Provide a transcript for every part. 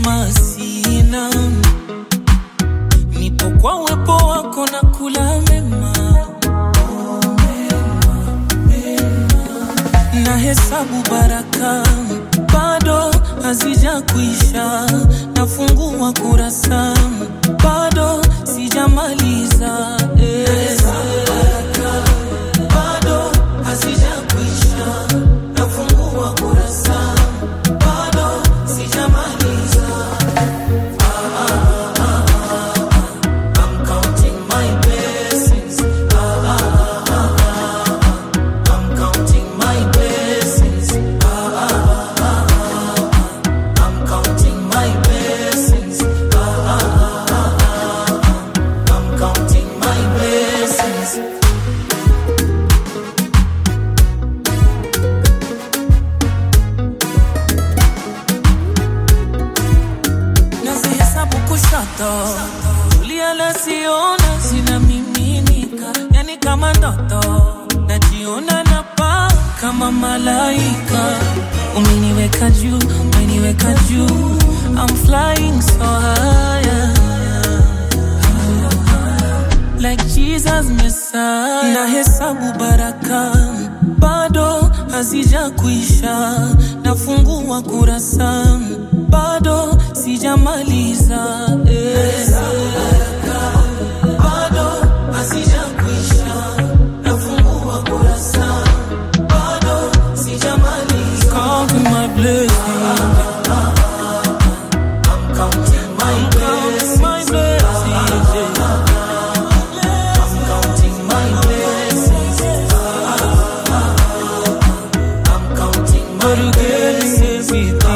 kama sina. Nipo kwa uwepo wako na kula mema. Na hesabu baraka bado hazija kuisha. Nafungua kurasa bado sijamaliza. Bado hazija kuisha. Nafungua kurasa bado sijamaliza. I'm counting my blessings. I'm counting my blessings. I'm counting my blessings. I'm counting my blessings. Nazihesabu kushoto, kulia la siona zina miminika. Yani kama ndoto, najiona napaa kama malaika. Umeniweka juu, umeniweka juu. I'm flying so high, like Jesus Messiah. Na hesabu baraka bado hazija kuisha. Nafungua kurasa bado sijamaliza. Bado hazija kuisha. Nafungua kurasa bado sijamaliza. Counting my blessings. I'm counting my blessings. I'm counting my blessings. I'm counting my blessings.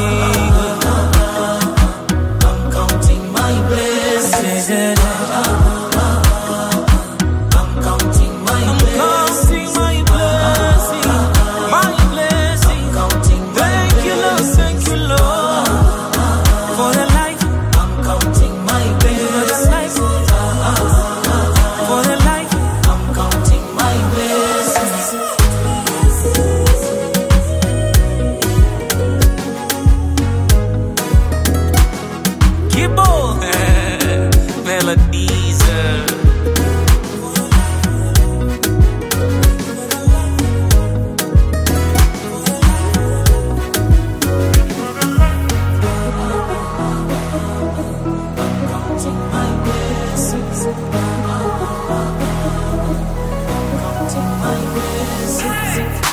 I'm counting my blessings. I'm counting my blessings. My blessings. I'm counting my blessings. Thank you, Lord, for the life. I'm counting my blessings. For the life. I'm counting my blessings. Kibo melodies. Counting my blessings. Counting my blessings.